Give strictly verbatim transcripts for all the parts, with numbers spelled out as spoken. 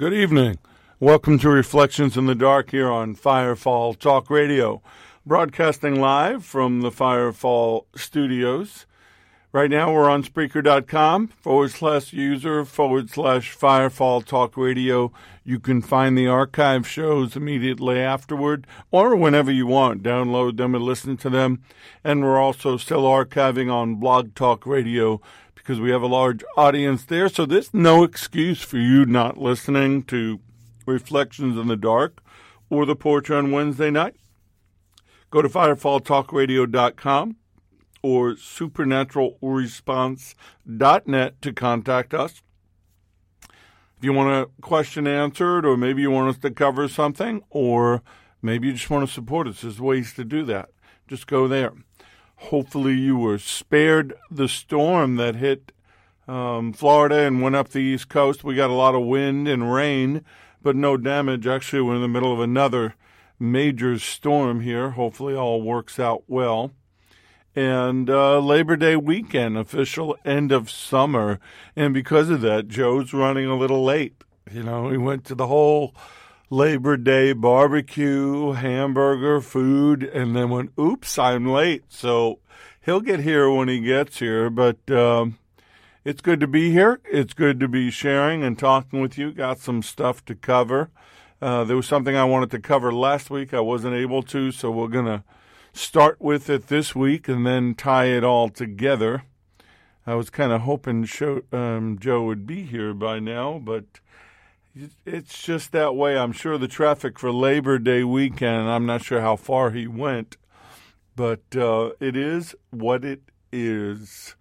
Good evening. Welcome to Reflections in the Dark here on Firefall Talk Radio, broadcasting live from the Firefall studios. Right now we're on Spreaker.com forward slash user forward slash Firefall Talk Radio. You can find the archive shows immediately afterward or whenever you want. Download them and listen to them. And we're also still archiving on Blog Talk Radio because we have a large audience there. So there's no excuse for you not listening to Reflections in the Dark or The Porch on Wednesday night. Go to firefall talk radio dot com or supernatural response dot net to contact us. If you want a question answered, or maybe you want us to cover something, or maybe you just want to support us, there's ways to do that. Just go there. Hopefully you were spared the storm that hit um, Florida and went up the East Coast. We got a lot of wind and rain, but no damage. Actually, we're in the middle of another major storm here. Hopefully all works out well. And uh, Labor Day weekend, official end of summer. And because of that, Joe's running a little late. You know, he went to the whole Labor Day barbecue, hamburger, food, and then went, oops, I'm late. So he'll get here when he gets here. But um, it's good to be here. It's good to be sharing and talking with you. Got some stuff to cover. Uh, there was something I wanted to cover last week. I wasn't able to, so we're going to start with it this week and then tie it all together. I was kind of hoping show, um, Joe would be here by now, but it's just that way. I'm sure the traffic for Labor Day weekend, I'm not sure how far he went, but uh, it is what it is.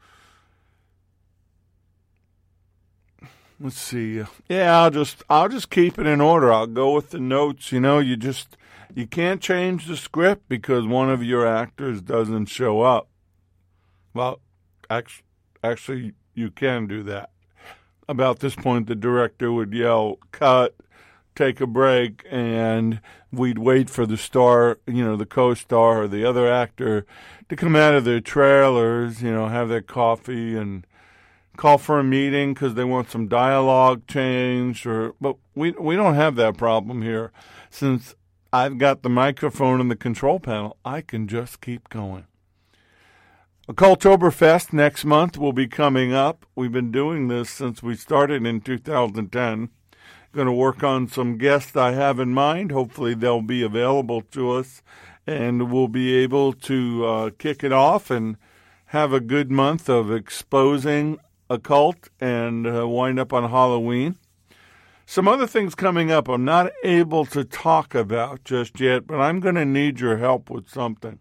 Let's see. Yeah, I'll just I'll just keep it in order. I'll go with the notes. You know, you just you can't change the script because one of your actors doesn't show up. Well, actually, actually, you can do that. About this point, the director would yell, "Cut," take a break, and we'd wait for the star, you know, the co-star or the other actor to come out of their trailers, you know, have their coffee and call for a meeting because they want some dialogue changed. Or, but we we don't have that problem here. Since I've got the microphone and the control panel, I can just keep going. Occultoberfest next month will be coming up. We've been doing this since we started in two thousand ten. Going to work on some guests I have in mind. Hopefully they'll be available to us, and we'll be able to uh, kick it off and have a good month of exposing occult and uh, wind up on Halloween. Some other things coming up I'm not able to talk about just yet, but I'm going to need your help with something.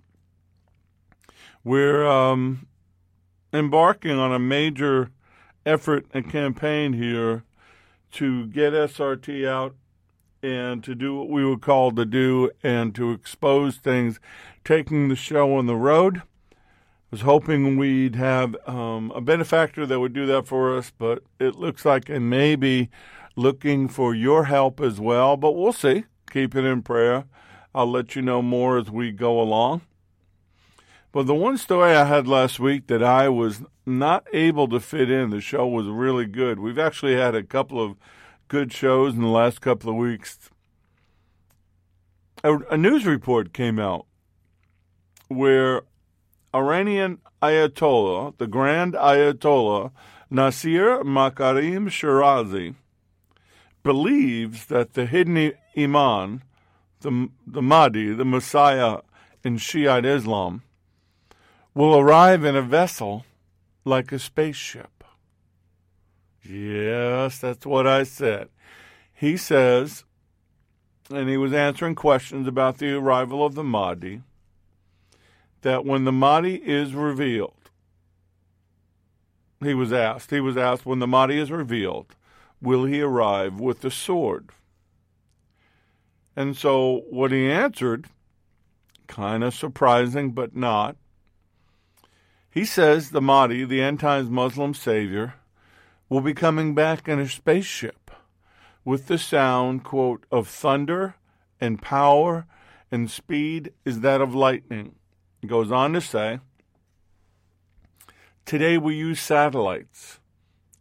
We're um, embarking on a major effort and campaign here to get S R T out and to do what we were called to do and to expose things, taking the show on the road. I was hoping we'd have um, a benefactor that would do that for us, but it looks like I may be looking for your help as well, but we'll see. Keep it in prayer. I'll let you know more as we go along. But the one story I had last week that I was not able to fit in, the show was really good. We've actually had a couple of good shows in the last couple of weeks. A, a news report came out where Iranian Ayatollah, the Grand Ayatollah, Nasir Makarim Shirazi, believes that the hidden Imam, the, the Mahdi, the Messiah in Shiite Islam, will arrive in a vessel like a spaceship. Yes, that's what I said. He says, and he was answering questions about the arrival of the Mahdi, that when the Mahdi is revealed, he was asked, he was asked, when the Mahdi is revealed, will he arrive with the sword? And so what he answered, kind of surprising but not, he says the Mahdi, the end times Muslim savior, will be coming back in a spaceship with the sound, quote, of thunder and power and speed is that of lightning. He goes on to say, today we use satellites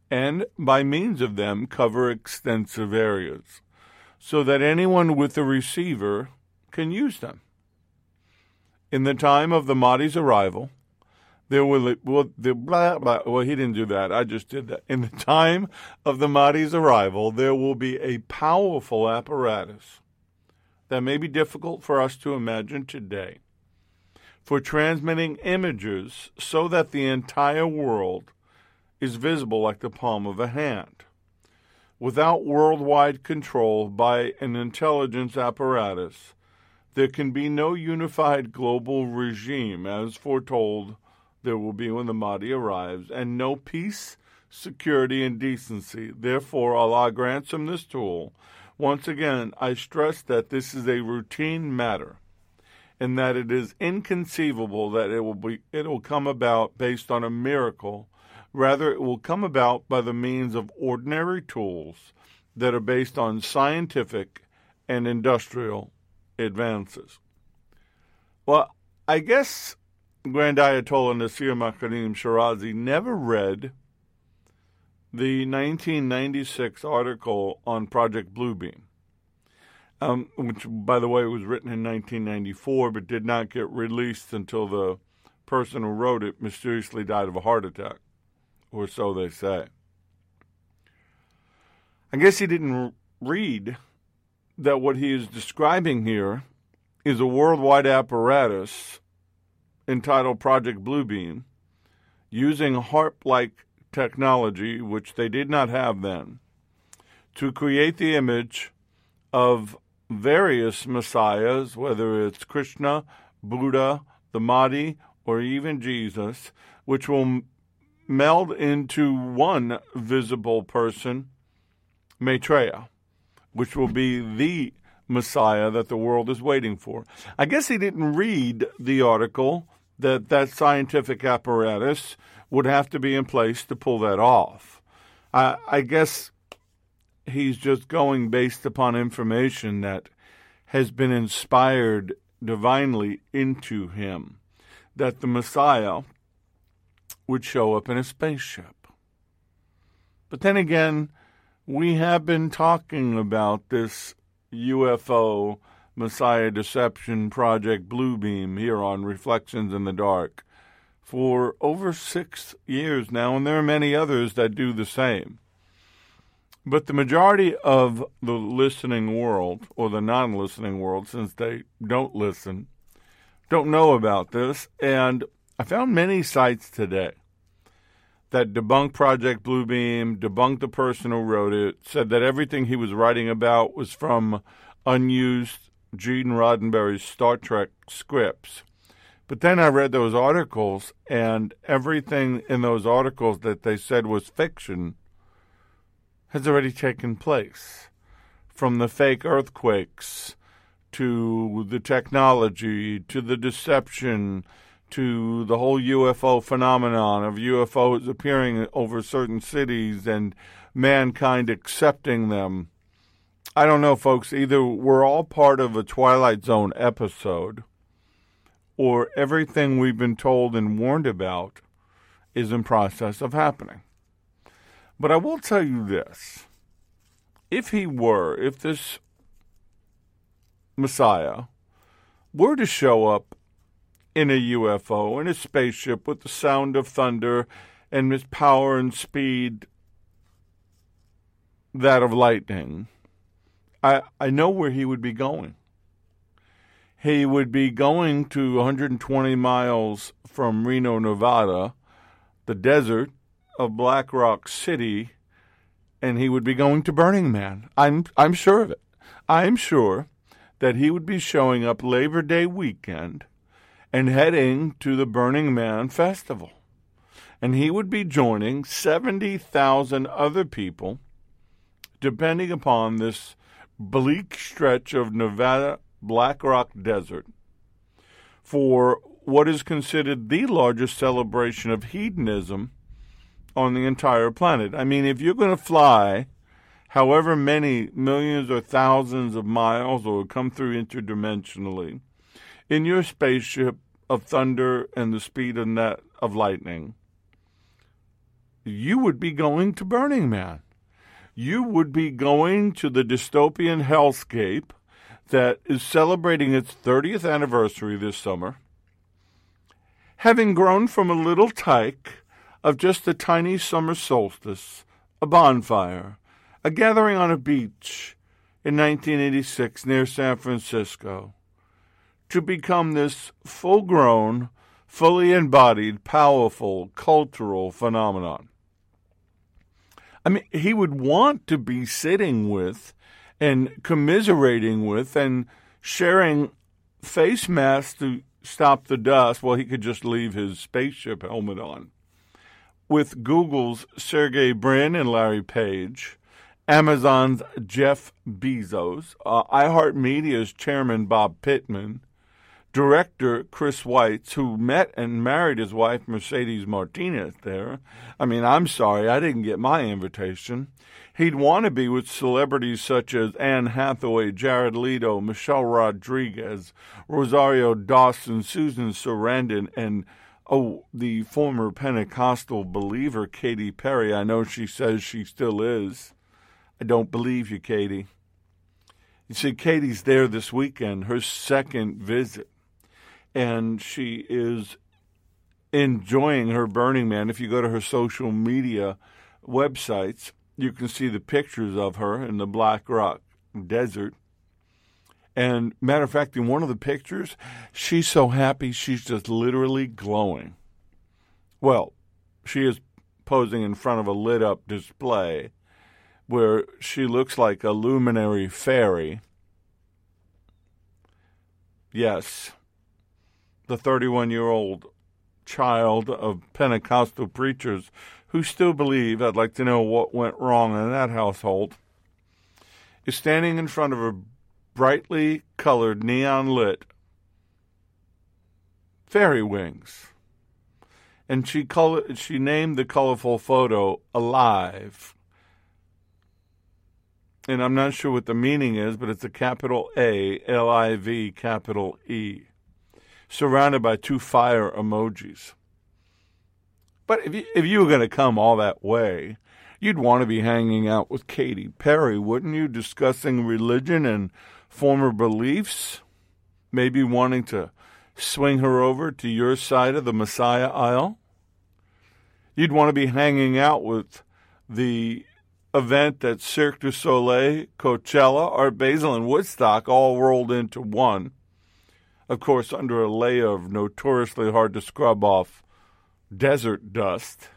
and by means of them cover extensive areas, so that anyone with a receiver can use them. In the time of the Mahdi's arrival, there will, well, the blah, blah, well, he didn't do that. I just did that. In the time of the Mahdi's arrival, there will be a powerful apparatus that may be difficult for us to imagine today for transmitting images so that the entire world is visible like the palm of a hand. Without worldwide control by an intelligence apparatus, there can be no unified global regime, as foretold there will be when the Mahdi arrives, and no peace, security, and decency. Therefore, Allah grants him this tool. Once again, I stress that this is a routine matter, and that it is inconceivable that it will be it will come about based on a miracle. Rather, it will come about by the means of ordinary tools that are based on scientific and industrial advances. Well, I guess Grand Ayatollah Nasir Makarim Shirazi never read the nineteen ninety-six article on Project Bluebeam, um, which, by the way, was written in nineteen ninety-four but did not get released until the person who wrote it mysteriously died of a heart attack, or so they say. I guess he didn't read that what he is describing here is a worldwide apparatus entitled Project Bluebeam, using HARP-like technology, which they did not have then, to create the image of various messiahs, whether it's Krishna, Buddha, the Mahdi, or even Jesus, which will meld into one visible person, Maitreya, which will be the Messiah that the world is waiting for. I guess he didn't read the article that that scientific apparatus would have to be in place to pull that off. I, I guess he's just going based upon information that has been inspired divinely into him, that the Messiah would show up in a spaceship. But then again, we have been talking about this U F O Messiah Deception Project Bluebeam here on Reflections in the Dark for over six years now, and there are many others that do the same. But the majority of the listening world, or the non-listening world, since they don't listen, don't know about this, and I found many sites today that debunked Project Bluebeam, debunked the person who wrote it, said that everything he was writing about was from unused Gene Roddenberry's Star Trek scripts. But then I read those articles, and everything in those articles that they said was fiction has already taken place. From the fake earthquakes, to the technology, to the deception, to the whole U F O phenomenon of U F Os appearing over certain cities and mankind accepting them. I don't know, folks. Either we're all part of a Twilight Zone episode, or everything we've been told and warned about is in process of happening. But I will tell you this. If he were, if this Messiah were to show up in a U F O, in a spaceship with the sound of thunder and its power and speed that of lightning, I, I know where he would be going. He would be going to one hundred twenty miles from Reno, Nevada, the desert of Black Rock City, and he would be going to Burning Man. I'm I'm sure of it. I'm sure that he would be showing up Labor Day weekend and heading to the Burning Man Festival. And he would be joining seventy thousand other people, depending upon this bleak stretch of Nevada Black Rock Desert, for what is considered the largest celebration of hedonism on the entire planet. I mean, if you're going to fly however many millions or thousands of miles or come through interdimensionally in your spaceship of thunder and the speed of that of lightning, you would be going to Burning Man. You would be going to the dystopian hellscape that is celebrating its thirtieth anniversary this summer, having grown from a little tyke of just a tiny summer solstice, a bonfire, a gathering on a beach in nineteen eighty-six near San Francisco, to become this full-grown, fully embodied, powerful, cultural phenomenon. I mean, he would want to be sitting with and commiserating with and sharing face masks to stop the dust. Well, he could just leave his spaceship helmet on. With Google's Sergey Brin and Larry Page, Amazon's Jeff Bezos, uh, iHeartMedia's chairman Bob Pittman, director Chris Weitz, who met and married his wife Mercedes Martinez there. I mean, I'm sorry, I didn't get my invitation. He'd want to be with celebrities such as Anne Hathaway, Jared Leto, Michelle Rodriguez, Rosario Dawson, Susan Sarandon, and, oh, the former Pentecostal believer Katy Perry. I know she says she still is. I don't believe you, Katy. You see, Katie's there this weekend, her second visit. And she is enjoying her Burning Man. If you go to her social media websites, you can see the pictures of her in the Black Rock Desert. And matter of fact, in one of the pictures, she's so happy she's just literally glowing. Well, she is posing in front of a lit-up display where she looks like a luminary fairy. Yes. The thirty-one-year-old child of Pentecostal preachers who still believe, I'd like to know what went wrong in that household, is standing in front of a brightly colored, neon-lit fairy wings. And she col- she named the colorful photo Alive. And I'm not sure what the meaning is, but it's a capital A, L I V, capital E, surrounded by two fire emojis. But if you, if you were going to come all that way, you'd want to be hanging out with Katy Perry, wouldn't you? Discussing religion and former beliefs, maybe wanting to swing her over to your side of the Messiah aisle. You'd want to be hanging out with the event at Cirque du Soleil, Coachella, Art Basel, and Woodstock all rolled into one. Of course, under a layer of notoriously hard to scrub off desert dust.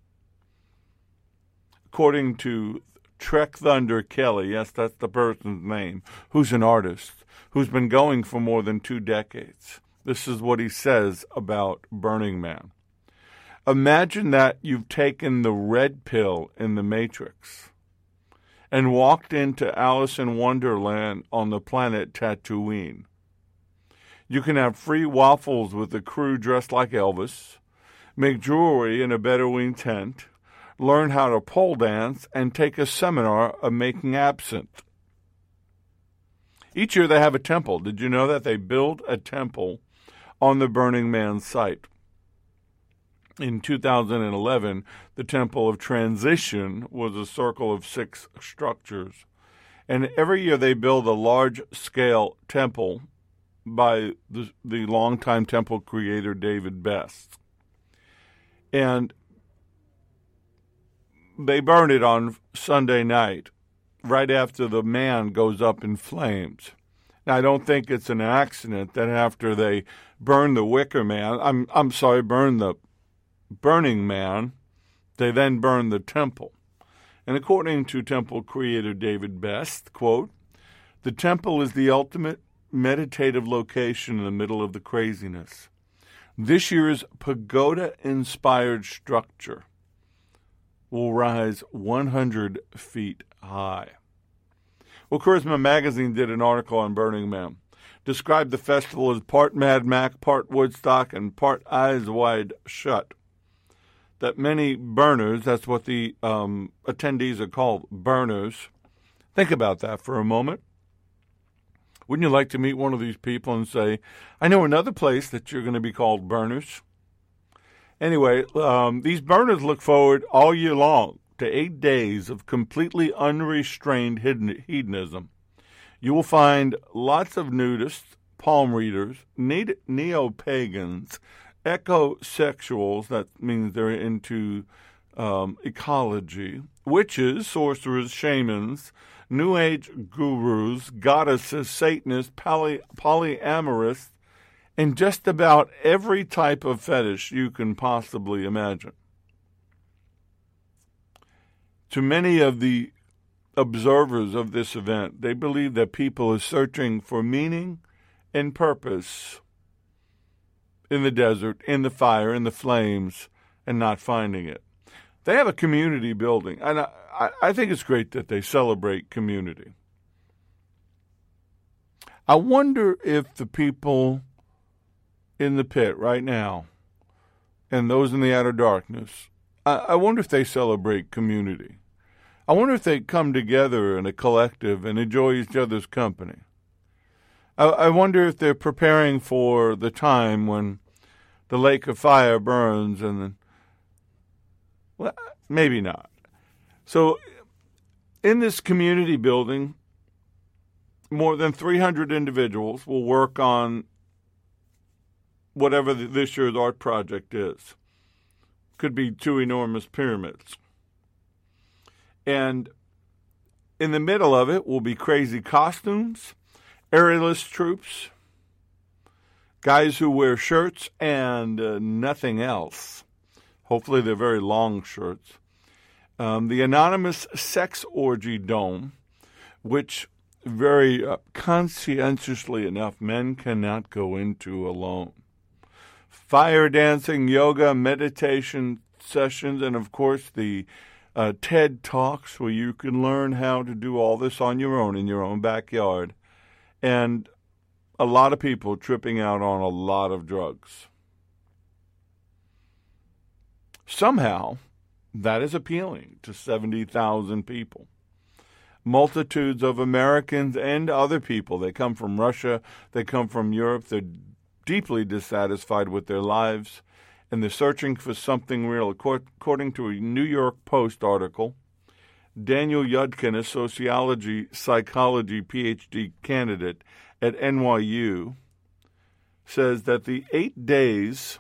According to Trek Thunder Kelly, yes, that's the person's name, who's an artist, who's been going for more than two decades. This is what he says about Burning Man. Imagine that you've taken the red pill in the Matrix and walked into Alice in Wonderland on the planet Tatooine. You can have free waffles with a crew dressed like Elvis, make jewelry in a Bedouin tent, learn how to pole dance, and take a seminar of making absinthe. Each year they have a temple. Did you know that they build a temple on the Burning Man site? In two thousand eleven, the Temple of Transition was a circle of six structures. And every year they build a large-scale temple by the, the longtime temple creator David Best. And they burn it on Sunday night, right after the man goes up in flames. Now, I don't think it's an accident that after they burn the Wicker Man, I'm I'm sorry, burn the Burning Man, they then burn the temple. And according to temple creator David Best, quote, "The temple is the ultimate meditative location in the middle of the craziness. This year's pagoda-inspired structure will rise one hundred feet high." Well, Charisma Magazine did an article on Burning Man, described the festival as part Mad Max, part Woodstock, and part Eyes Wide Shut. That many burners, that's what the um, attendees are called, burners. Think about that for a moment. Wouldn't you like to meet one of these people and say, I know another place that you're going to be called burners? Anyway, um, these burners look forward all year long to eight days of completely unrestrained hedonism. You will find lots of nudists, palm readers, neo-pagans, ecosexuals, that means they're into um, ecology, witches, sorcerers, shamans, New Age gurus, goddesses, Satanists, poly, polyamorous, and just about every type of fetish you can possibly imagine. To many of the observers of this event, they believe that people are searching for meaning and purpose in the desert, in the fire, in the flames, and not finding it. They have a community building, and I, I, I think it's great that they celebrate community. I wonder if the people in the pit right now and those in the outer darkness, I, I wonder if they celebrate community. I wonder if they come together in a collective and enjoy each other's company. I, I wonder if they're preparing for the time when the lake of fire burns and then, well, maybe not. So in this community building, more than three hundred individuals will work on whatever this year's art project is. Could be two enormous pyramids. And in the middle of it will be crazy costumes, aerialist troops, guys who wear shirts and uh, nothing else. Hopefully they're very long shirts. Um, the anonymous sex orgy dome, which very uh, conscientiously enough, men cannot go into alone. Fire dancing, yoga, meditation sessions, and of course the uh, TED Talks where you can learn how to do all this on your own in your own backyard. And a lot of people tripping out on a lot of drugs. Somehow, that is appealing to seventy thousand people. Multitudes of Americans and other people. They come from Russia. They come from Europe. They're deeply dissatisfied with their lives, and they're searching for something real. According to a New York Post article, Daniel Yudkin, a sociology, psychology P H D candidate at N Y U, says that the eight days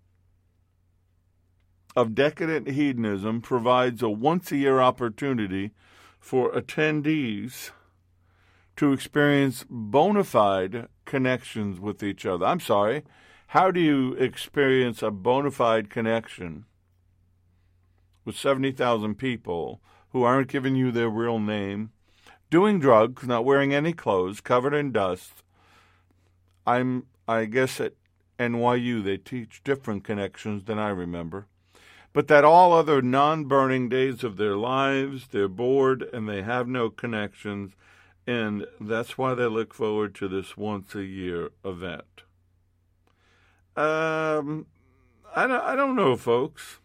of decadent hedonism provides a once-a-year opportunity for attendees to experience bona fide connections with each other. I'm sorry, how do you experience a bona fide connection with seventy thousand people who aren't giving you their real name, doing drugs, not wearing any clothes, covered in dust? I'm, I guess at N Y U they teach different connections than I remember. But that all other non-burning days of their lives, they're bored and they have no connections, and that's why they look forward to this once-a-year event. Um, I don't, I don't know, folks.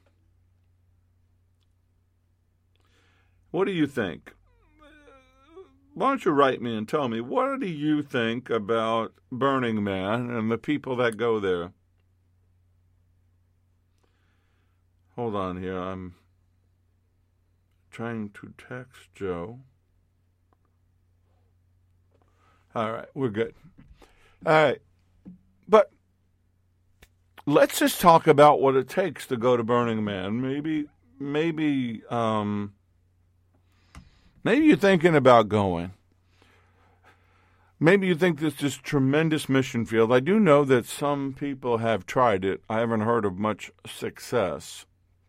What do you think? Why don't you write me and tell me, what do you think about Burning Man and the people that go there? Hold on here. I'm trying to text Joe. All right, we're good. All right. But let's just talk about what it takes to go to Burning Man. Maybe, maybe, um, maybe you're thinking about going. Maybe you think this is tremendous mission field. I do know that some people have tried it. I haven't heard of much success.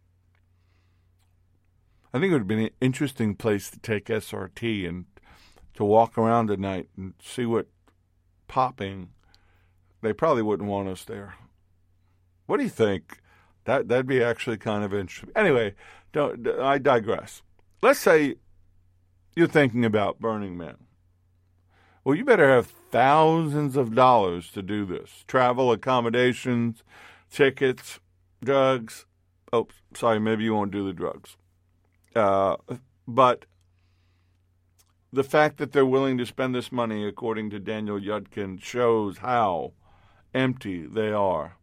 I think it would be an interesting place to take S R T and to walk around at night and see what popping. They probably wouldn't want us there. What do you think? That that'd be actually kind of interesting. Anyway, don't I digress. Let's say you're thinking about Burning Man. Well, you better have thousands of dollars to do this. Travel, accommodations, tickets, drugs. Oh, sorry, maybe you won't do the drugs. Uh, but the fact that they're willing to spend this money, according to Daniel Yudkin, shows how empty they are.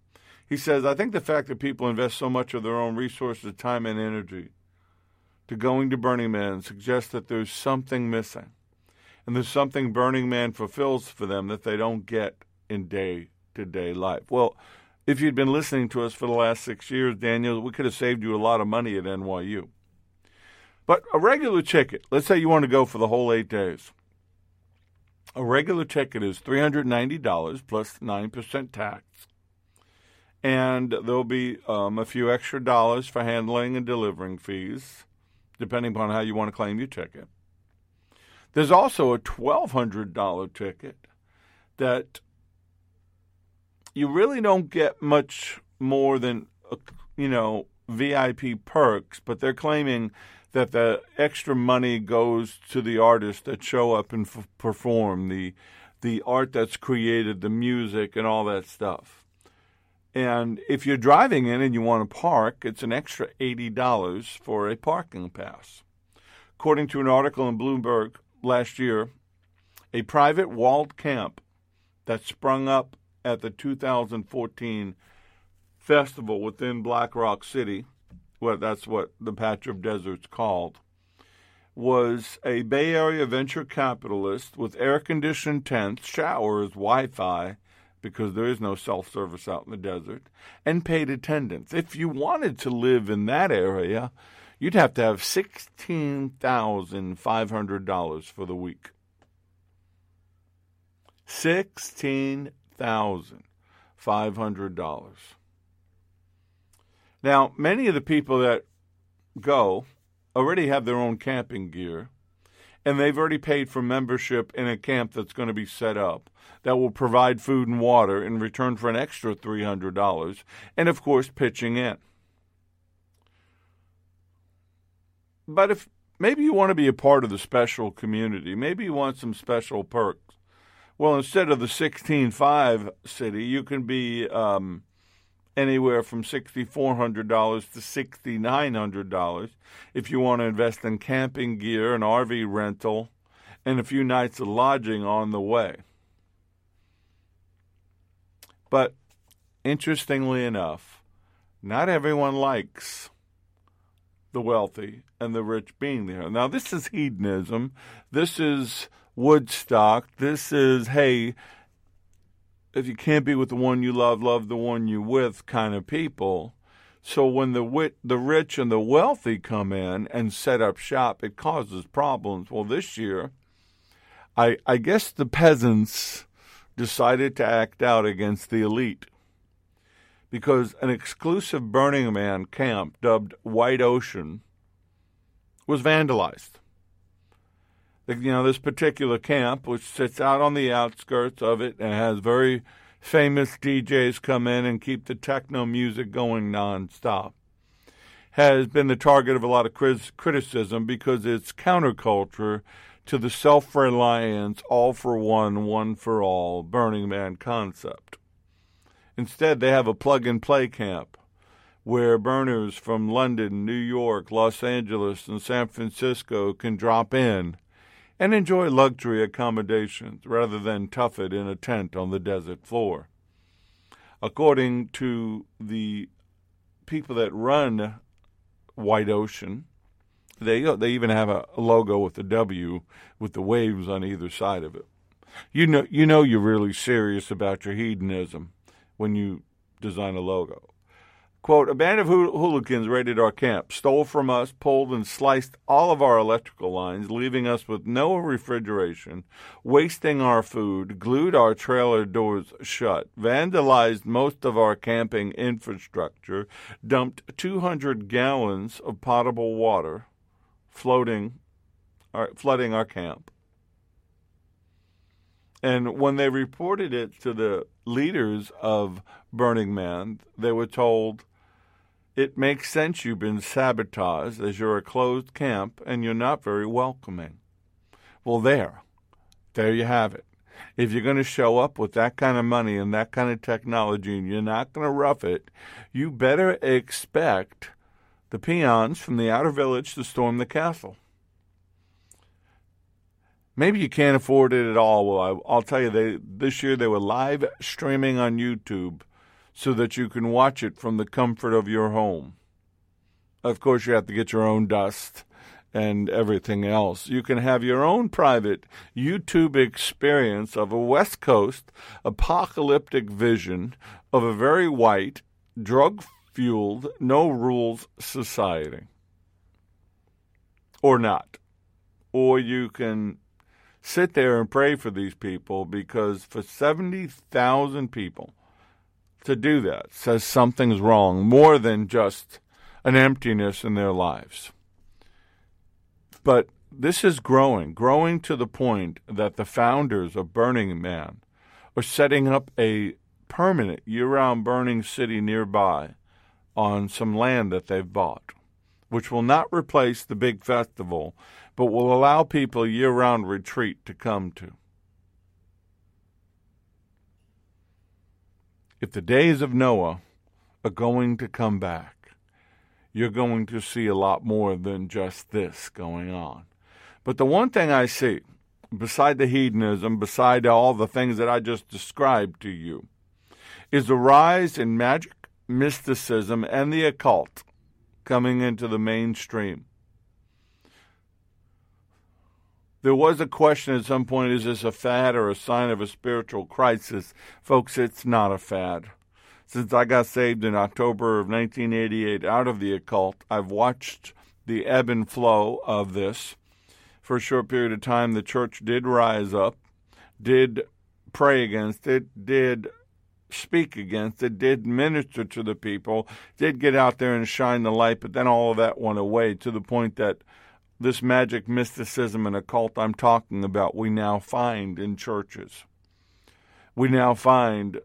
He says, I think the fact that people invest so much of their own resources, time, and energy to going to Burning Man suggests that there's something missing. And there's something Burning Man fulfills for them that they don't get in day-to-day life. Well, if you'd been listening to us for the last six years, Daniel, we could have saved you a lot of money at N Y U. But a regular ticket, let's say you want to go for the whole eight days. A regular ticket is three hundred ninety dollars plus nine percent tax. And there'll be um, a few extra dollars for handling and delivering fees, depending upon how you want to claim your ticket. There's also a twelve hundred dollars ticket that you really don't get much more than, you know, V I P perks, but they're claiming that the extra money goes to the artists that show up and f- perform, the the art that's created, the music, and all that stuff. And if you're driving in and you want to park, it's an extra eighty dollars for a parking pass. According to an article in Bloomberg last year, a private walled camp that sprung up at the two thousand fourteen festival within Black Rock City, well, that's what the patch of desert's called, was a Bay Area venture capitalist with air-conditioned tents, showers, Wi-Fi, because there is no self-service out in the desert, and paid attendance. If you wanted to live in that area, you'd have to have sixteen thousand five hundred dollars for the week. sixteen thousand five hundred dollars. Now, many of the people that go already have their own camping gear, and they've already paid for membership in a camp that's going to be set up that will provide food and water in return for an extra three hundred dollars, and, of course, pitching in. But if maybe you want to be a part of the special community, maybe you want some special perks, well, instead of the sixteen five city, you can be um, anywhere from six thousand four hundred dollars to six thousand nine hundred dollars if you want to invest in camping gear, an R V rental, and a few nights of lodging on the way. But interestingly enough, not everyone likes the wealthy and the rich being there. Now, this is hedonism. This is Woodstock. This is, hey, if you can't be with the one you love, love the one you with kind of people. So when the wit, the rich and the wealthy come in and set up shop, it causes problems. Well, this year, I, I guess the peasants decided to act out against the elite because an exclusive Burning Man camp dubbed White Ocean was vandalized. You know, this particular camp, which sits out on the outskirts of it and has very famous D Js come in and keep the techno music going nonstop, has been the target of a lot of criticism because it's counterculture to the self-reliance, all-for-one, one-for-all Burning Man concept. Instead, they have a plug-and-play camp where burners from London, New York, Los Angeles, and San Francisco can drop in and enjoy luxury accommodations rather than tough it in a tent on the desert floor. According to the people that run White Ocean, they they even have a logo with the W with the waves on either side of it. You know, you know you're really serious about your hedonism when you design a logo. Quote, a band of hooligans raided our camp, stole from us, pulled and sliced all of our electrical lines, leaving us with no refrigeration, wasting our food, glued our trailer doors shut, vandalized most of our camping infrastructure, dumped two hundred gallons of potable water, floating, or flooding our camp. And when they reported it to the leaders of Burning Man, they were told, it makes sense you've been sabotaged as you're a closed camp and you're not very welcoming. Well, there. There you have it. If you're going to show up with that kind of money and that kind of technology and you're not going to rough it, you better expect the peons from the outer village to storm the castle. Maybe you can't afford it at all. Well, I, I'll tell you, they this year they were live streaming on YouTube so that you can watch it from the comfort of your home. Of course, you have to get your own dust and everything else. You can have your own private YouTube experience of a West Coast apocalyptic vision of a very white, drug-fueled, no-rules society. Or not. Or you can sit there and pray for these people, because for seventy thousand people to do that says something's wrong, more than just an emptiness in their lives. But this is growing, growing to the point that the founders of Burning Man are setting up a permanent year-round burning city nearby on some land that they've bought, which will not replace the big festival, but will allow people a year-round retreat to come to. If the days of Noah are going to come back, you're going to see a lot more than just this going on. But the one thing I see, beside the hedonism, beside all the things that I just described to you, is a rise in magic, mysticism, and the occult coming into the mainstream. There was a question at some point, is this a fad or a sign of a spiritual crisis? Folks, it's not a fad. Since I got saved in October of nineteen eighty-eight out of the occult, I've watched the ebb and flow of this. For a short period of time, the church did rise up, did pray against it, did speak against it, did minister to the people, did get out there and shine the light, but then all of that went away to the point that this magic, mysticism, and occult I'm talking about, we now find in churches. We now find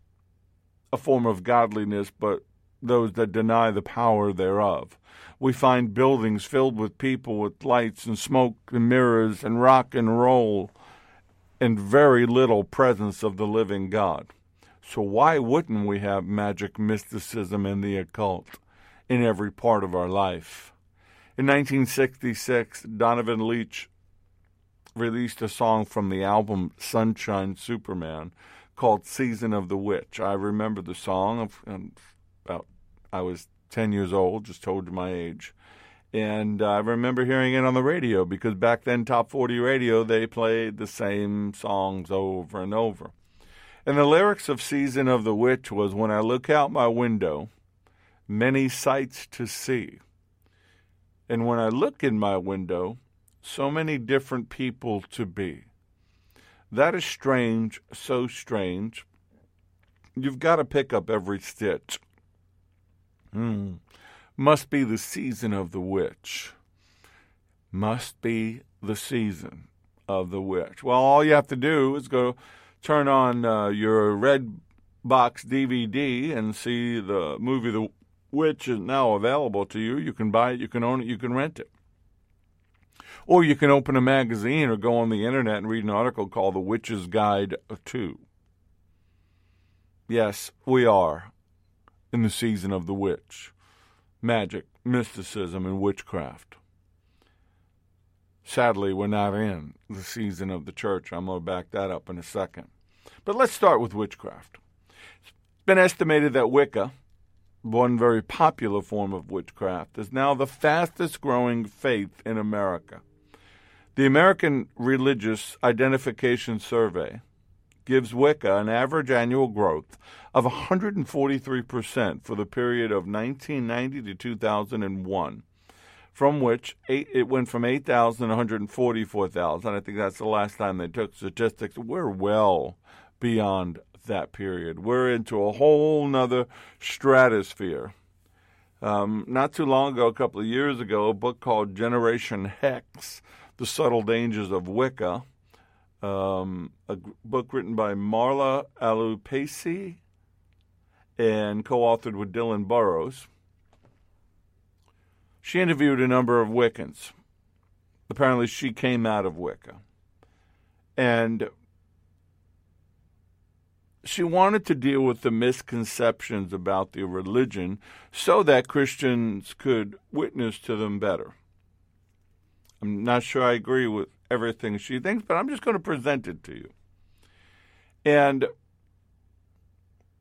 a form of godliness, but those that deny the power thereof. We find buildings filled with people with lights and smoke and mirrors and rock and roll and very little presence of the living God. So why wouldn't we have magic, mysticism, and the occult in every part of our life? In nineteen sixty-six, Donovan Leitch released a song from the album Sunshine Superman called Season of the Witch. I remember the song. About I was ten years old, just told you my age. And I remember hearing it on the radio, because back then, Top forty Radio, they played the same songs over and over. And the lyrics of Season of the Witch was, when I look out my window, many sights to see. And when I look in my window, so many different people to be. That is strange, so strange. You've got to pick up every stitch. Hmm. Must be the season of the witch. Must be the season of the witch. Well, all you have to do is go turn on uh, your red box D V D and see the movie The Witch is now available to you. You can buy it, you can own it, you can rent it. Or you can open a magazine or go on the internet and read an article called The Witch's Guide to. Yes, we are in the season of the witch. Magic, mysticism, and witchcraft. Sadly, we're not in the season of the church. I'm going to back that up in a second. But let's start with witchcraft. It's been estimated that Wicca, one very popular form of witchcraft, is now the fastest growing faith in America. The American Religious Identification Survey gives Wicca an average annual growth of one hundred forty-three percent for the period of nineteen ninety to two thousand one, from which eight, it went from eight thousand to one hundred forty-four thousand. I think that's the last time they took statistics. We're well beyond that period. We're into a whole nother stratosphere. Um, not too long ago, a couple of years ago, a book called Generation Hex, The Subtle Dangers of Wicca, um, a g- book written by Marla Alupasi and co-authored with Dylan Burrows. She interviewed a number of Wiccans. Apparently she came out of Wicca. And she wanted to deal with the misconceptions about the religion so that Christians could witness to them better. I'm not sure I agree with everything she thinks, but I'm just going to present it to you. And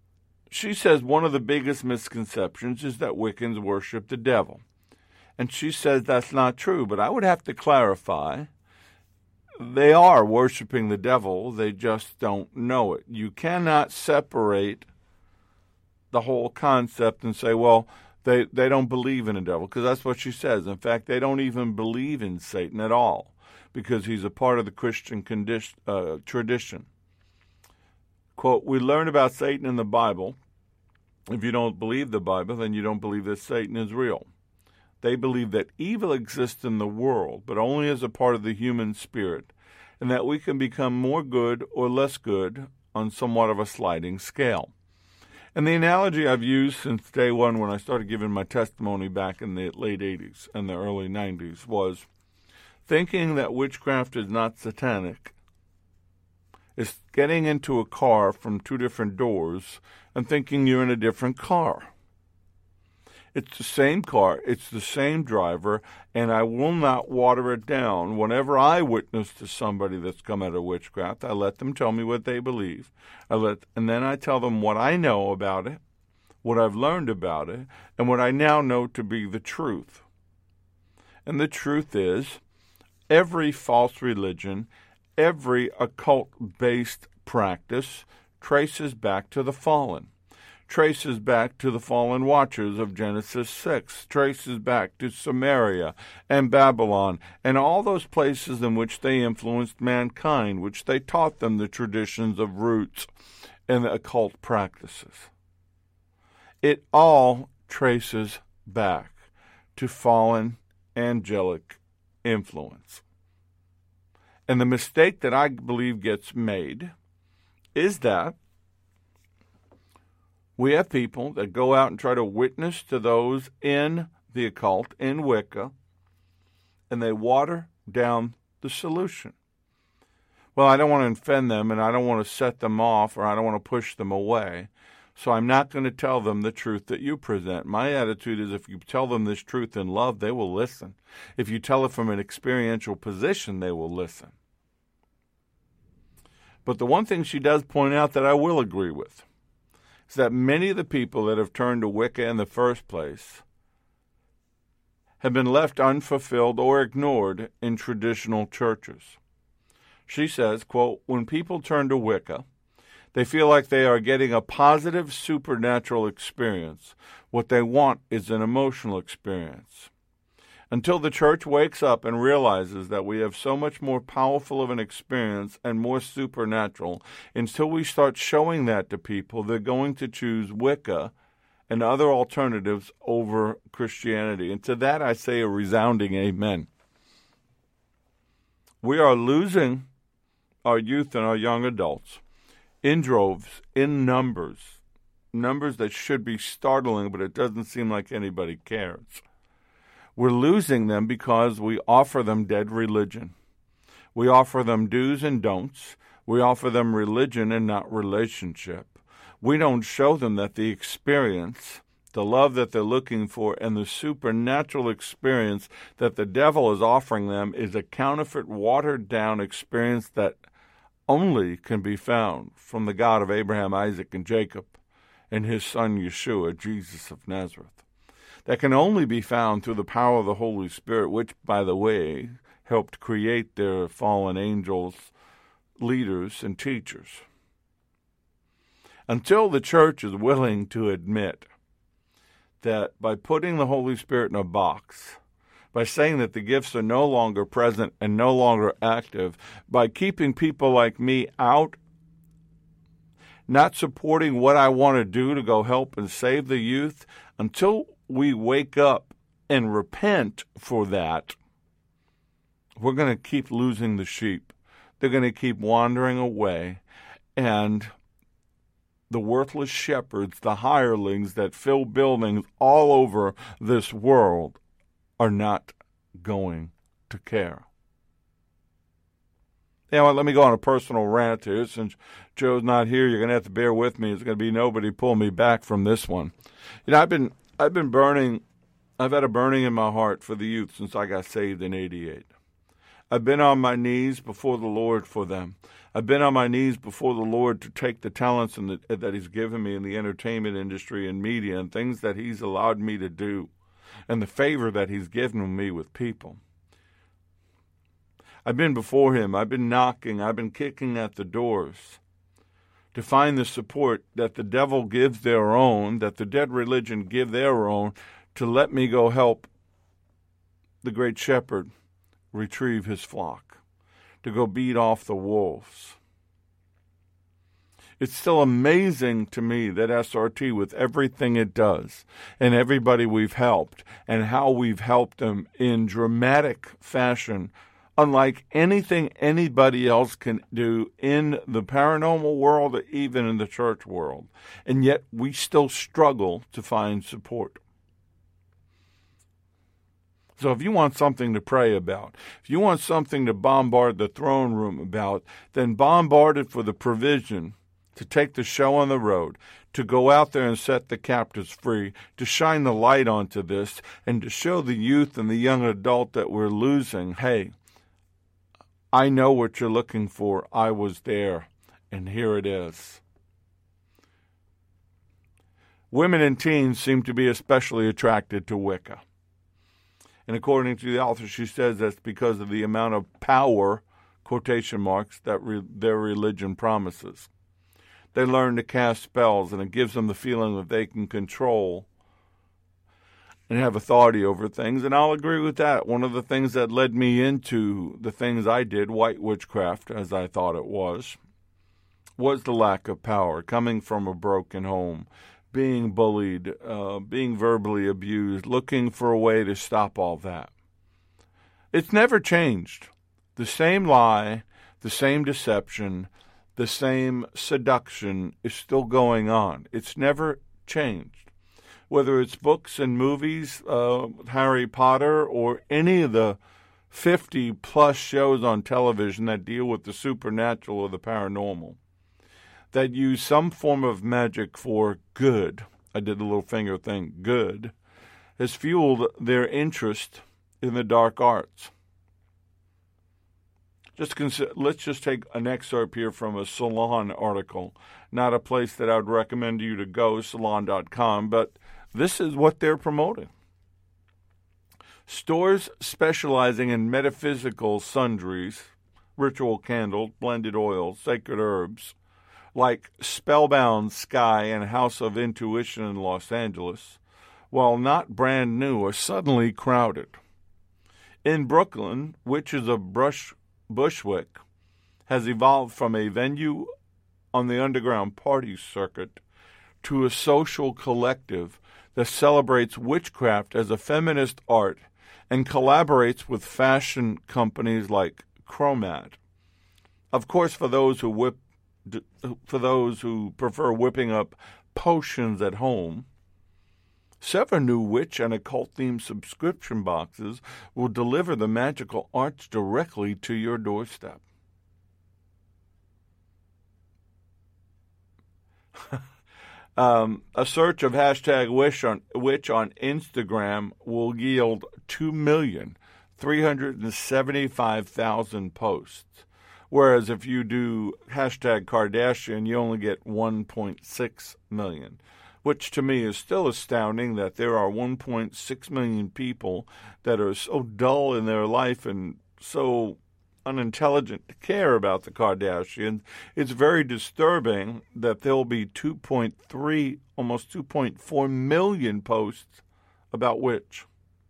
she says one of the biggest misconceptions is that Wiccans worship the devil. And she says that's not true, but I would have to clarify. They are worshiping the devil, they just don't know it. You cannot separate the whole concept and say, well, they, they don't believe in the devil, because that's what she says. In fact, they don't even believe in Satan at all, because he's a part of the Christian condition, uh, tradition. Quote, we learn about Satan in the Bible. If you don't believe the Bible, then you don't believe that Satan is real. They believe that evil exists in the world, but only as a part of the human spirit, and that we can become more good or less good on somewhat of a sliding scale. And the analogy I've used since day one when I started giving my testimony back in the late eighties and the early nineties was thinking that witchcraft is not satanic is getting into a car from two different doors and thinking you're in a different car. It's the same car, it's the same driver, and I will not water it down. Whenever I witness to somebody that's come out of witchcraft, I let them tell me what they believe. I let, and then I tell them what I know about it, what I've learned about it, and what I now know to be the truth. And the truth is, every false religion, every occult-based practice traces back to the fallen. Traces back to the fallen watchers of Genesis six, traces back to Samaria and Babylon, and all those places in which they influenced mankind, which they taught them the traditions of roots and the occult practices. It all traces back to fallen angelic influence. And the mistake that I believe gets made is that we have people that go out and try to witness to those in the occult, in Wicca, and they water down the solution. Well, I don't want to offend them, and I don't want to set them off, or I don't want to push them away, so I'm not going to tell them the truth that you present. My attitude is if you tell them this truth in love, they will listen. If you tell it from an experiential position, they will listen. But the one thing she does point out that I will agree with is that many of the people that have turned to Wicca in the first place have been left unfulfilled or ignored in traditional churches. She says, quote, when people turn to Wicca, they feel like they are getting a positive supernatural experience. What they want is an emotional experience. Until the church wakes up and realizes that we have so much more powerful of an experience and more supernatural, until we start showing that to people, they're going to choose Wicca and other alternatives over Christianity. And to that I say a resounding amen. We are losing our youth and our young adults in droves, in numbers, numbers that should be startling, but it doesn't seem like anybody cares. We're losing them because we offer them dead religion. We offer them do's and don'ts. We offer them religion and not relationship. We don't show them that the experience, the love that they're looking for, and the supernatural experience that the devil is offering them is a counterfeit, watered-down experience that only can be found from the God of Abraham, Isaac, and Jacob, and his son Yeshua, Jesus of Nazareth. That can only be found through the power of the Holy Spirit, which, by the way, helped create their fallen angels, leaders, and teachers. Until the church is willing to admit that by putting the Holy Spirit in a box, by saying that the gifts are no longer present and no longer active, by keeping people like me out, not supporting what I want to do to go help and save the youth, until we wake up and repent for that, we're going to keep losing the sheep. They're going to keep wandering away, and the worthless shepherds, the hirelings that fill buildings all over this world, are not going to care. You know what, let me go on a personal rant here. Since Joe's not here, you're going to have to bear with me. There's going to be nobody pull me back from this one. You know, I've been I've been burning, I've had a burning in my heart for the youth since I got saved in eighty-eight. I've been on my knees before the Lord for them. I've been on my knees before the Lord to take the talents and the, that he's given me in the entertainment industry and media and things that he's allowed me to do and the favor that he's given me with people. I've been before him. I've been knocking. I've been kicking at the doors to find the support that the devil gives their own, that the dead religion give their own, to let me go help the great shepherd retrieve his flock, to go beat off the wolves. It's still amazing to me that S R T, with everything it does and everybody we've helped and how we've helped them in dramatic fashion, unlike anything anybody else can do in the paranormal world or even in the church world, and yet we still struggle to find support. So if you want something to pray about, if you want something to bombard the throne room about, then bombard it for the provision to take the show on the road, to go out there and set the captives free, to shine the light onto this, and to show the youth and the young adult that we're losing, hey, I know what you're looking for. I was there, and here it is. Women and teens seem to be especially attracted to Wicca. And according to the author, she says that's because of the amount of power, quotation marks, that re- their religion promises. They learn to cast spells, and it gives them the feeling that they can control and have authority over things. And I'll agree with that. One of the things that led me into the things I did, white witchcraft, as I thought it was, was the lack of power, coming from a broken home, being bullied, uh, being verbally abused, looking for a way to stop all that. It's never changed. The same lie, the same deception, the same seduction is still going on. It's never changed. Whether it's books and movies, uh, Harry Potter, or any of the fifty-plus shows on television that deal with the supernatural or the paranormal, that use some form of magic for good, I did a little finger thing, good, has fueled their interest in the dark arts. Just consider, let's just take an excerpt here from a Salon article, not a place that I would recommend you to go, salon dot com, but this is what they're promoting. Stores specializing in metaphysical sundries, ritual candles, blended oils, sacred herbs, like Spellbound Sky and House of Intuition in Los Angeles, while not brand new, are suddenly crowded. In Brooklyn, Witches of Brush, Bushwick has evolved from a venue on the underground party circuit to a social collective that celebrates witchcraft as a feminist art and collaborates with fashion companies like Chromat. Of course, for those who whip For those who prefer whipping up potions at home, several new witch and occult-themed subscription boxes will deliver the magical arts directly to your doorstep. um, a search of hashtag witch on, witch on Instagram will yield two million three hundred seventy-five thousand posts. Whereas if you do hashtag Kardashian, you only get one point six million, which to me is still astounding that there are one point six million people that are so dull in their life and so unintelligent to care about the Kardashians. It's very disturbing that there'll be two point three, almost two point four million posts about witch.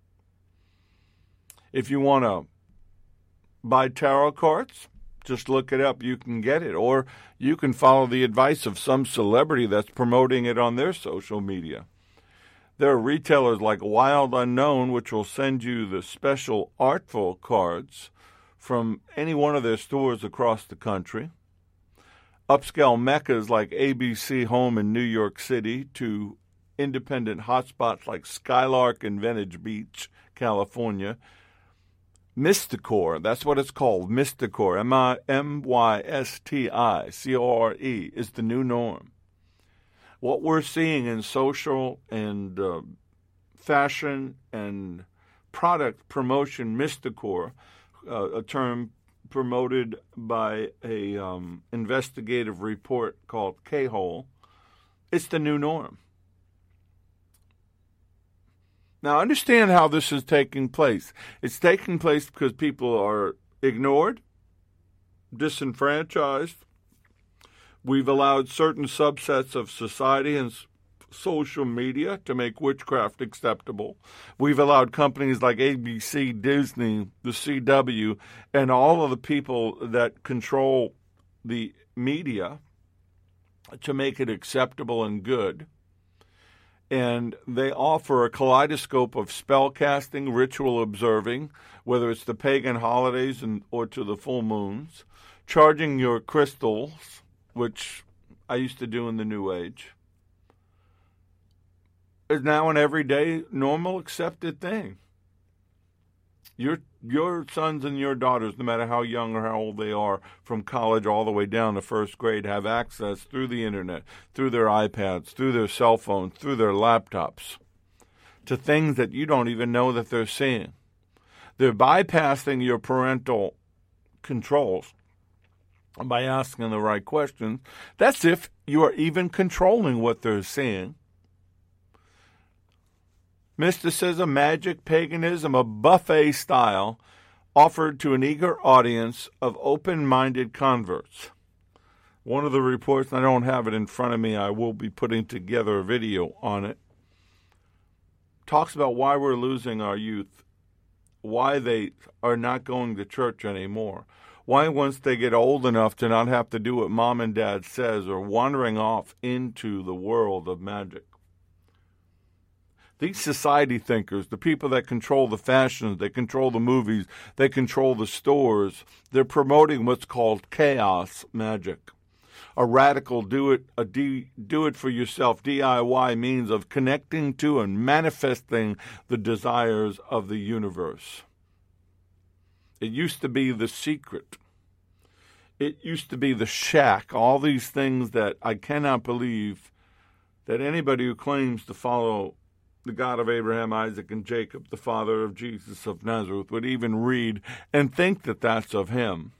If you want to buy tarot cards, just look it up. You can get it. Or you can follow the advice of some celebrity that's promoting it on their social media. There are retailers like Wild Unknown, which will send you the special artful cards from any one of their stores across the country. Upscale meccas like A B C Home in New York City to independent hotspots like Skylark in Venice Beach, California. Mysticore, that's what it's called, Mysticore, M Y S T I C O R E, is the new norm. What we're seeing in social and uh, fashion and product promotion, Mysticore, uh, a term promoted by a um, investigative report called K-hole. It's the new norm. Now, understand how this is taking place. It's taking place because people are ignored, disenfranchised. We've allowed certain subsets of society and social media to make witchcraft acceptable. We've allowed companies like A B C, Disney, the C W, and all of the people that control the media to make it acceptable and good. And they offer a kaleidoscope of spell casting, ritual observing, whether it's the pagan holidays and or to the full moons, charging your crystals, which I used to do in the New Age, is now an everyday, normal, accepted thing. Your your sons and your daughters, no matter how young or how old they are, from college all the way down to first grade, have access through the internet, through their iPads, through their cell phones, through their laptops, to things that you don't even know that they're seeing. They're bypassing your parental controls by asking the right questions. That's if you are even controlling what they're seeing. Mysticism, magic, paganism, a buffet style offered to an eager audience of open-minded converts. One of the reports, and I don't have it in front of me, I will be putting together a video on it, talks about why we're losing our youth, why they are not going to church anymore, why once they get old enough to not have to do what mom and dad says or wandering off into the world of magic. These society thinkers, the people that control the fashions, they control the movies, they control the stores, they're promoting what's called chaos magic, a radical do-it, a D, do-it-for-yourself, D I Y means of connecting to and manifesting the desires of the universe. It used to be the secret. It used to be the shack, all these things that I cannot believe that anybody who claims to follow the God of Abraham, Isaac, and Jacob, the father of Jesus of Nazareth, would even read and think that that's of him.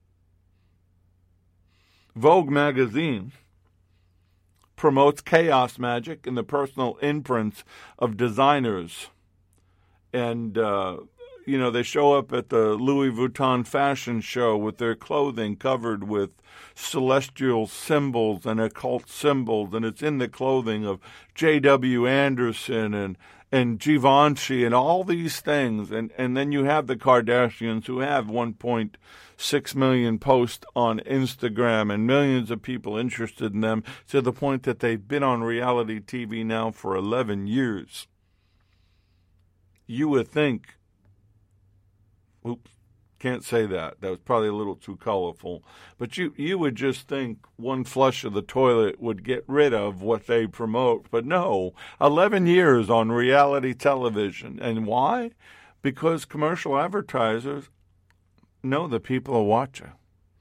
Vogue magazine promotes chaos magic and the personal imprints of designers. And, uh, you know, they show up at the Louis Vuitton fashion show with their clothing covered with celestial symbols and occult symbols, and it's in the clothing of J W Anderson and, and Givenchy and all these things. And, and then you have the Kardashians, who have one point six million posts on Instagram and millions of people interested in them, to the point that they've been on reality T V now for eleven years. You would think, oops, can't say that. That was probably a little too colorful. But you, you would just think one flush of the toilet would get rid of what they promote. But no, eleven years on reality television. And why? Because commercial advertisers know that people are watching.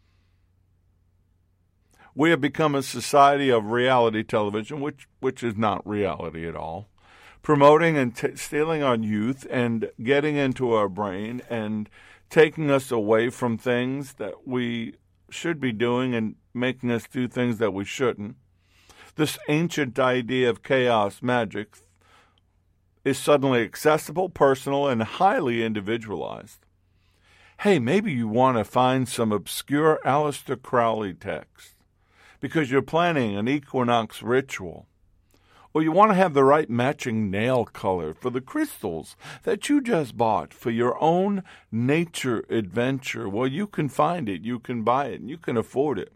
We have become a society of reality television, which, which is not reality at all. Promoting and t- stealing our youth and getting into our brain and taking us away from things that we should be doing and making us do things that we shouldn't. This ancient idea of chaos magic is suddenly accessible, personal, and highly individualized. Hey, maybe you want to find some obscure Aleister Crowley text because you're planning an equinox ritual. Or you want to have the right matching nail color for the crystals that you just bought for your own nature adventure. Well, you can find it, you can buy it, and you can afford it.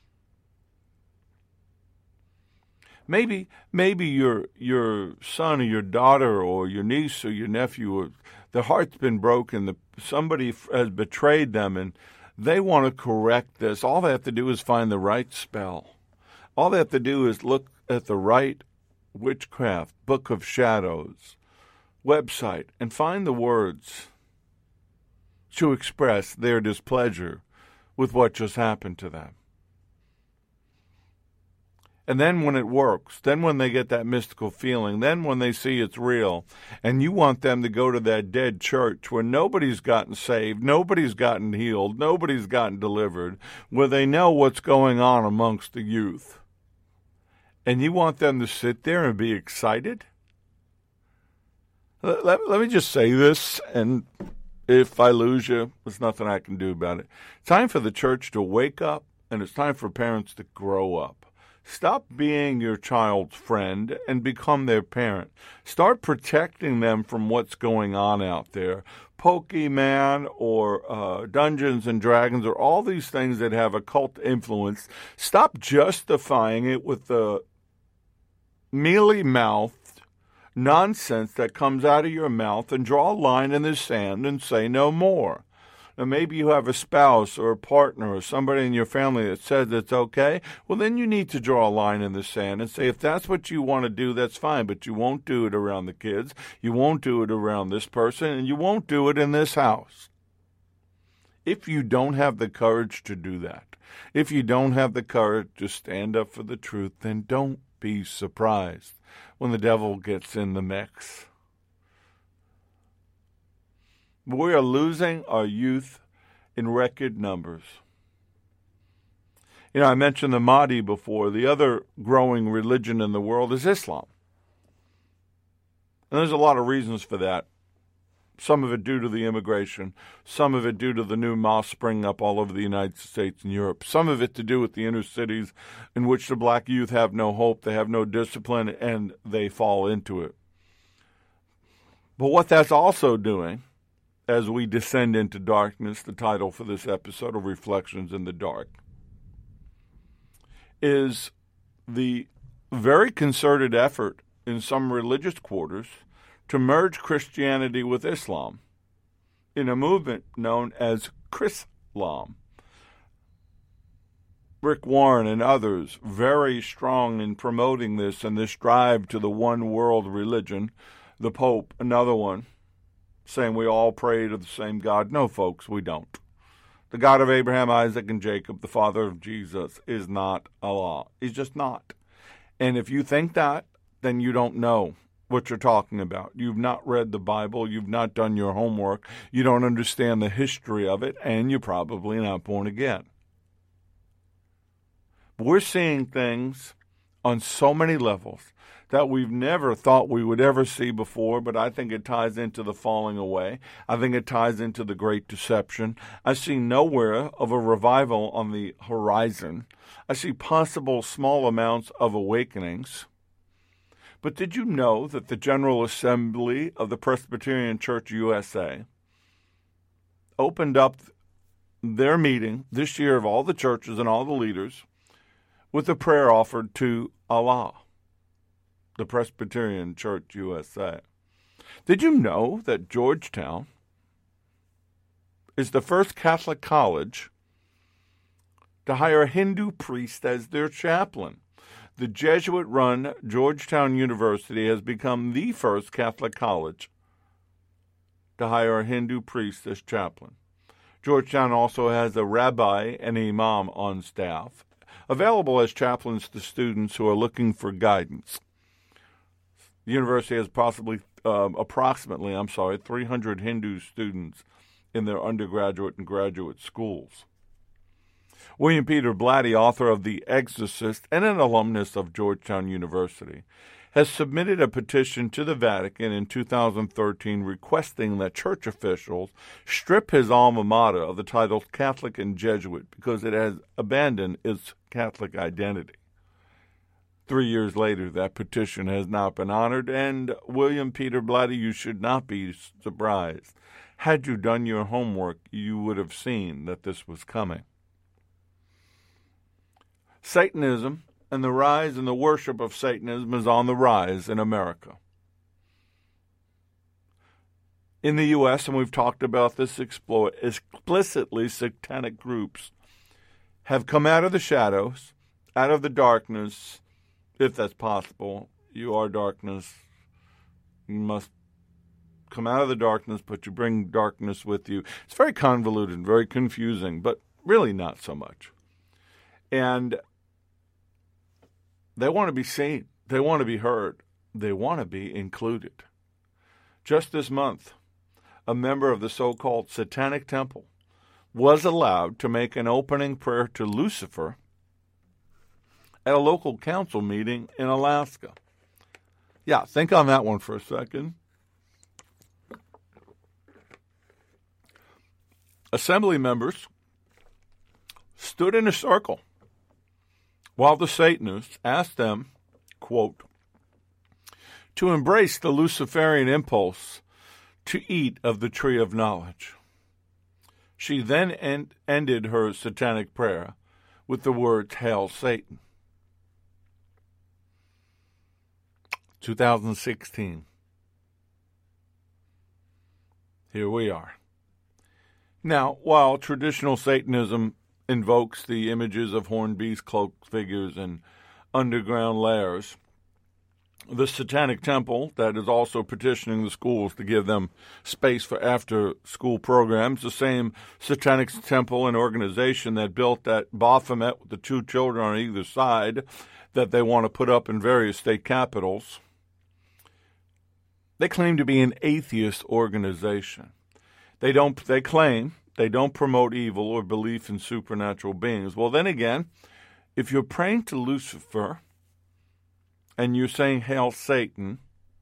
Maybe maybe your your son or your daughter or your niece or your nephew, or their heart's been broken, the, somebody has betrayed them, and they want to correct this. All they have to do is find the right spell. All they have to do is look at the right witchcraft, Book of Shadows website and find the words to express their displeasure with what just happened to them. And then when it works, then when they get that mystical feeling, then when they see it's real, and you want them to go to that dead church where nobody's gotten saved, nobody's gotten healed, nobody's gotten delivered, where they know what's going on amongst the youth, and you want them to sit there and be excited? Let, let, let me just say this, and if I lose you, there's nothing I can do about it. It's time for the church to wake up, and it's time for parents to grow up. Stop being your child's friend and become their parent. Start protecting them from what's going on out there. Pokemon or uh, Dungeons and Dragons or all these things that have occult influence. Stop justifying it with the mealy-mouthed nonsense that comes out of your mouth, and draw a line in the sand and say no more. Now, maybe you have a spouse or a partner or somebody in your family that says it's okay. Well, then you need to draw a line in the sand and say, if that's what you want to do, that's fine, but you won't do it around the kids, you won't do it around this person, and you won't do it in this house. If you don't have the courage to do that, if you don't have the courage to stand up for the truth, then don't be surprised when the devil gets in the mix. We are losing our youth in record numbers. You know, I mentioned the Mahdi before. The other growing religion in the world is Islam. And there's a lot of reasons for that. Some of it due to the immigration. Some of it due to the new mosques springing up all over the United States and Europe. Some of it to do with the inner cities in which the black youth have no hope, they have no discipline, and they fall into it. But what that's also doing, as we descend into darkness, the title for this episode of Reflections in the Dark, is the very concerted effort in some religious quarters to merge Christianity with Islam in a movement known as Chrislam. Rick Warren and others very strong in promoting this and this drive to the one world religion. The Pope, another one, saying we all pray to the same God. No, folks, we don't. The God of Abraham, Isaac, and Jacob, the father of Jesus, is not Allah. He's just not. And if you think that, then you don't know what you're talking about. You've not read the Bible. You've not done your homework. You don't understand the history of it, and you're probably not born again. But we're seeing things on so many levels that we've never thought we would ever see before, but I think it ties into the falling away. I think it ties into the great deception. I see nowhere of a revival on the horizon. I see possible small amounts of awakenings. But did you know that the General Assembly of the Presbyterian Church U S A opened up their meeting this year of all the churches and all the leaders with a prayer offered to Allah? The Presbyterian Church U S A. Did you know that Georgetown is the first Catholic college to hire a Hindu priest as their chaplain? The Jesuit-run Georgetown University has become the first Catholic college to hire a Hindu priest as chaplain. Georgetown also has a rabbi and imam on staff, available as chaplains to students who are looking for guidance. The university has possibly, um, approximately, I'm sorry, three hundred Hindu students in their undergraduate and graduate schools. William Peter Blatty, author of The Exorcist and an alumnus of Georgetown University, has submitted a petition to the Vatican in two thousand thirteen requesting that church officials strip his alma mater of the titles Catholic and Jesuit because it has abandoned its Catholic identity. Three years later, that petition has not been honored, and William Peter Blatty, you should not be surprised. Had you done your homework, you would have seen that this was coming. Satanism and the rise and the worship of Satanism is on the rise in America. In the U S, and we've talked about this explore, explicitly satanic groups have come out of the shadows, out of the darkness. If that's possible, you are darkness. You must come out of the darkness, but you bring darkness with you. It's very convoluted, very confusing, but really not so much. And They want to be seen. They want to be heard. They want to be included. Just this month, a member of the so-called Satanic Temple was allowed to make an opening prayer to Lucifer at a local council meeting in Alaska. Yeah, think on that one for a second. Assembly members stood in a circle while the Satanists asked them, quote, to embrace the Luciferian impulse to eat of the tree of knowledge. She then end, ended her satanic prayer with the words, "Hail Satan." two thousand sixteen. Here we are. Now, while traditional Satanism invokes the images of horned beast cloaked figures and underground lairs, the Satanic Temple, that is also petitioning the schools to give them space for after-school programs, the same Satanic Temple and organization that built that Baphomet with the two children on either side that they want to put up in various state capitals, they claim to be an atheist organization. They don't. They claim they don't promote evil or belief in supernatural beings. Well, then again, if you're praying to Lucifer and you're saying, "Hail Satan,"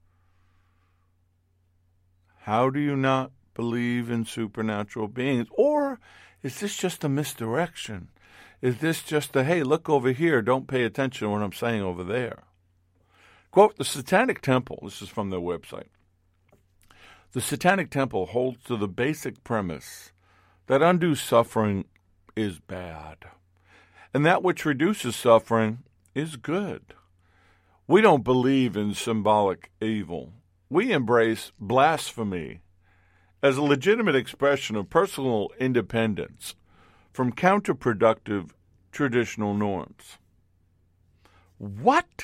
how do you not believe in supernatural beings? Or is this just a misdirection? Is this just a, hey, look over here, don't pay attention to what I'm saying over there? Quote, the Satanic Temple, this is from their website, the Satanic Temple holds to the basic premise that undue suffering is bad, and that which reduces suffering is good. We don't believe in symbolic evil. We embrace blasphemy as a legitimate expression of personal independence from counterproductive traditional norms. What?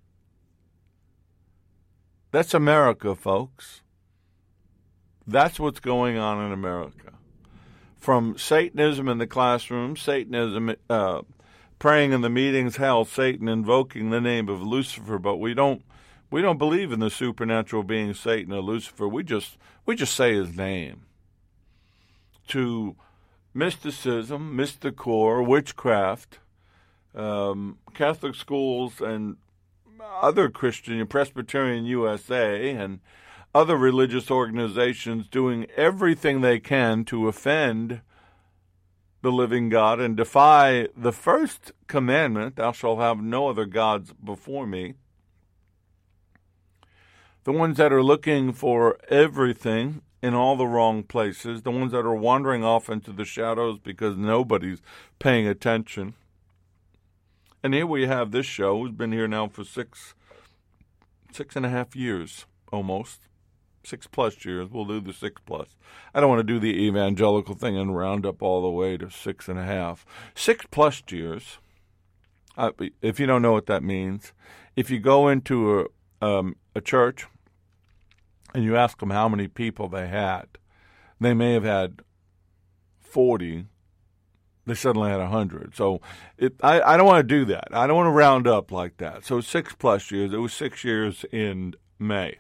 That's America, folks. That's what's going on in America. From Satanism in the classroom, Satanism uh, praying in the meetings, "Hail Satan," invoking the name of Lucifer, but we don't we don't believe in the supernatural being Satan or Lucifer. We just we just say his name. To mysticism, mysticor, witchcraft, um, Catholic schools, and other Christian, Presbyterian U S A, and other religious organizations doing everything they can to offend the living God and defy the first commandment, "Thou shalt have no other gods before me." The ones that are looking for everything in all the wrong places, the ones that are wandering off into the shadows because nobody's paying attention. And here we have this show, who's been here now for six, six and a half years, almost. Six plus years. We'll do the six plus. I don't want to do the evangelical thing and round up all the way to six and a half. Six plus years. Uh, if you don't know what that means, if you go into a, um, a church and you ask them how many people they had, they may have had forty. They suddenly had one hundred. So it, I, I don't want to do that. I don't want to round up like that. So six plus years. It was six years in May.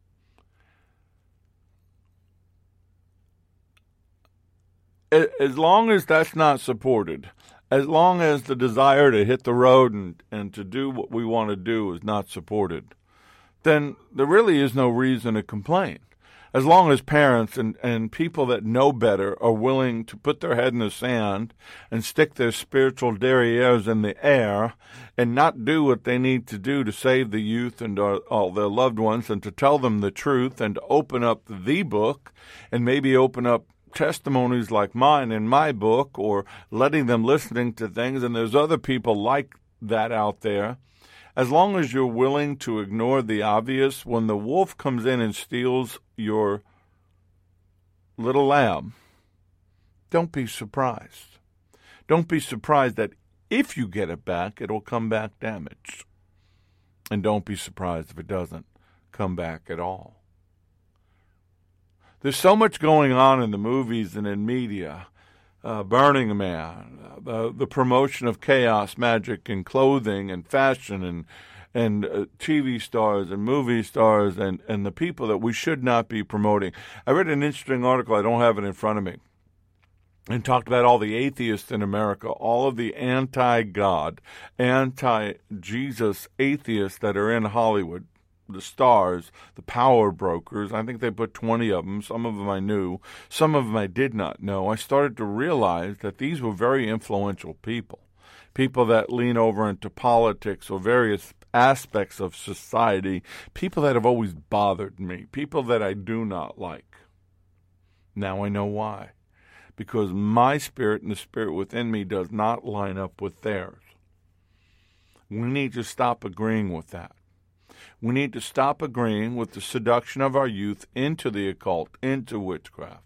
As long as that's not supported, as long as the desire to hit the road and, and to do what we want to do is not supported, then there really is no reason to complain. As long as parents and, and people that know better are willing to put their head in the sand and stick their spiritual derrieres in the air and not do what they need to do to save the youth and all, all their loved ones and to tell them the truth and to open up the book and maybe open up testimonies like mine in my book, or letting them listening to things, and there's other people like that out there. As long as you're willing to ignore the obvious, when the wolf comes in and steals your little lamb, don't be surprised. Don't be surprised that if you get it back, it'll come back damaged. And don't be surprised if it doesn't come back at all. There's so much going on in the movies and in media uh, Burning Man, uh, the promotion of chaos, magic, and clothing, and fashion, and and uh, T V stars and movie stars and, and the people that we should not be promoting. I read an interesting article, I don't have it in front of me, and talked about all the atheists in America, all of the anti-God, anti-Jesus atheists that are in Hollywood, the stars, the power brokers. I think they put twenty of them. Some of them I knew. Some of them I did not know. I started to realize that these were very influential people, people that lean over into politics or various aspects of society, people that have always bothered me, people that I do not like. Now I know why. Because my spirit and the spirit within me does not line up with theirs. We need to stop agreeing with that. We need to stop agreeing with the seduction of our youth into the occult, into witchcraft.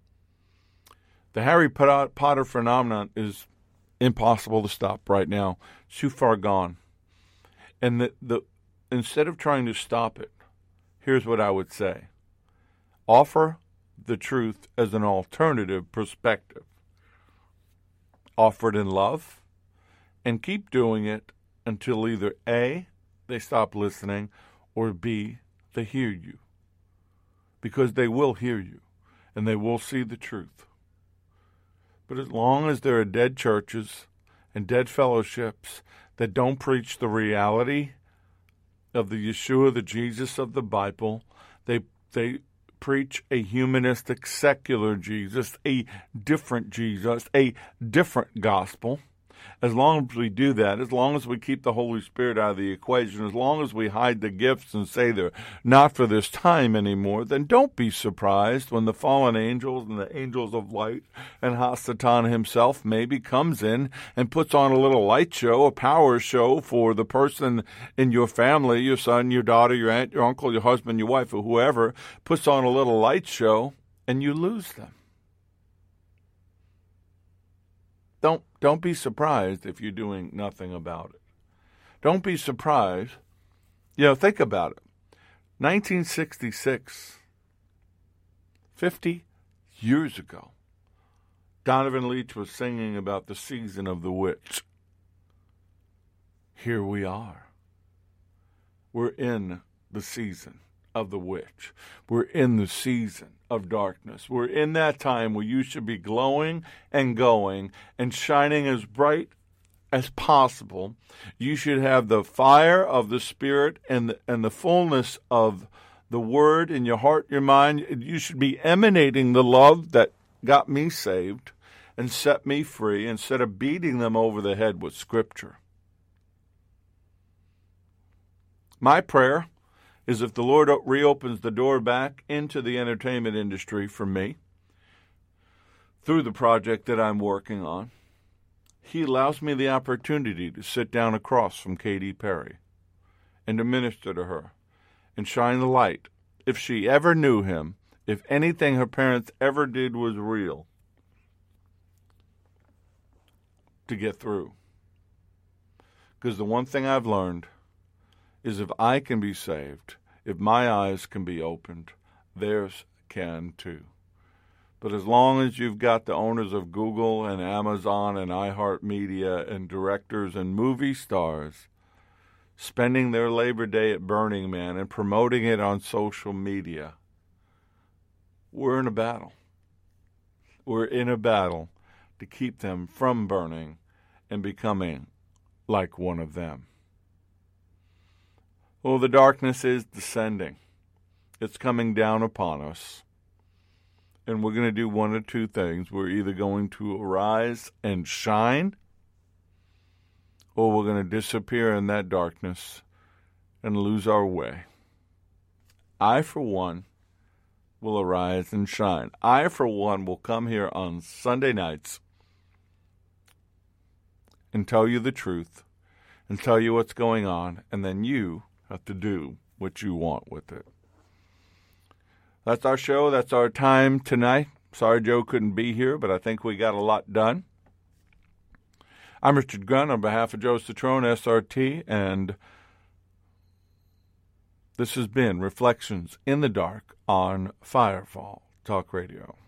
The Harry Potter phenomenon is impossible to stop right now. It's too far gone. And the, the instead of trying to stop it, here's what I would say. Offer the truth as an alternative perspective. Offer it in love, and keep doing it until either A, they stop listening, or B, they hear you. Because they will hear you, and they will see the truth. But as long as there are dead churches and dead fellowships that don't preach the reality of the Yeshua, the Jesus of the Bible, they they preach a humanistic, secular Jesus, a different Jesus, a different gospel. As long as we do that, as long as we keep the Holy Spirit out of the equation, as long as we hide the gifts and say they're not for this time anymore, then don't be surprised when the fallen angels and the angels of light and Hasatan himself maybe comes in and puts on a little light show, a power show for the person in your family, your son, your daughter, your aunt, your uncle, your husband, your wife, or whoever, puts on a little light show, and you lose them. Don't don't be surprised if you're doing nothing about it. Don't be surprised. You know, think about it. nineteen sixty-six, fifty years ago, Donovan Leitch was singing about the season of the witch. Here we are. We're in the season of the witch. We're in the season of darkness. We're in that time where you should be glowing and going and shining as bright as possible. You should have the fire of the Spirit and the, and the fullness of the Word in your heart, your mind. You should be emanating the love that got me saved and set me free instead of beating them over the head with Scripture. My prayer is if the Lord reopens the door back into the entertainment industry for me through the project that I'm working on, He allows me the opportunity to sit down across from Katy Perry and to minister to her and shine the light. If she ever knew Him, if anything her parents ever did was real, to get through. Because the one thing I've learned is if I can be saved, if my eyes can be opened, theirs can too. But as long as you've got the owners of Google and Amazon and iHeartMedia and directors and movie stars spending their Labor Day at Burning Man and promoting it on social media, we're in a battle. We're in a battle to keep them from burning and becoming like one of them. Well, the darkness is descending. It's coming down upon us. And we're going to do one of two things. We're either going to arise and shine, or we're going to disappear in that darkness and lose our way. I, for one, will arise and shine. I, for one, will come here on Sunday nights and tell you the truth and tell you what's going on, and then you have to do what you want with it. That's our show. That's our time tonight. Sorry Joe couldn't be here, but I think we got a lot done. I'm Richard Gunn on behalf of Joe Citrone, S R T, and this has been Reflections in the Dark on Firefall Talk Radio.